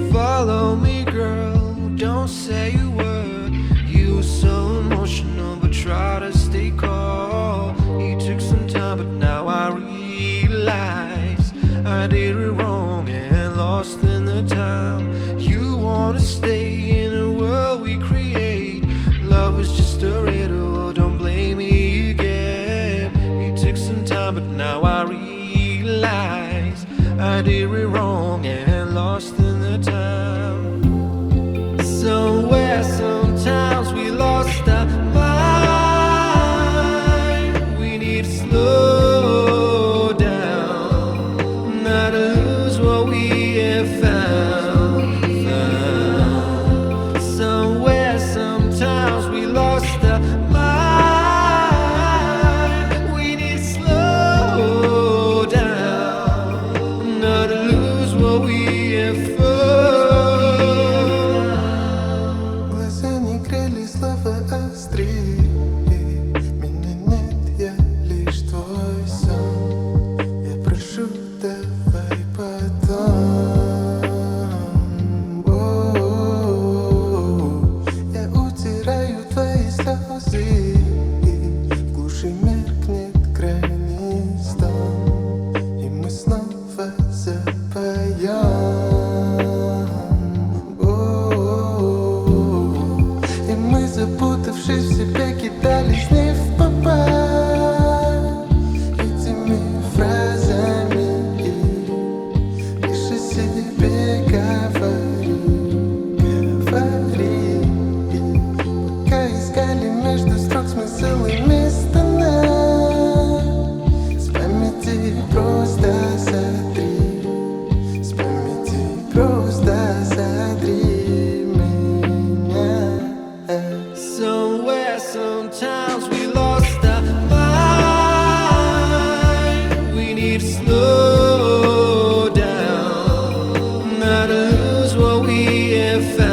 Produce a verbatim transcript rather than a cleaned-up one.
Follow me, girl, don't say a word. You were so emotional, but try to stay calm. It took some time, but now I realize I did it wrong and lost in the time. You wanna stay in a world we create. Love was just a riddle, don't blame me again. It took some time, but now I realize I did it wrong and lost in the time. Somewhere, sometimes we lost our mind. We need to slow down, not to lose what we have found, found. Somewhere, sometimes we lost our mind. We need to slow down, not to lose what we have found. Глаза не грели, слова острые. Меня нет, я лишь твой сон. Я прошу, давай потом. О-о-о. Я утираю твои слезы. В глуши меркнет крайний стон, и мы снова запоем. О-о-о. И мы, запутавшись в себе, кидались не в попад этими фразами. Лишь о себе говори, говори. Пока искали между строк смысл и место нам, с памяти просто сотри, с памяти просто сотри меня. Somewhere, sometimes we lost our mind. We need to slow down, not to lose what we have found.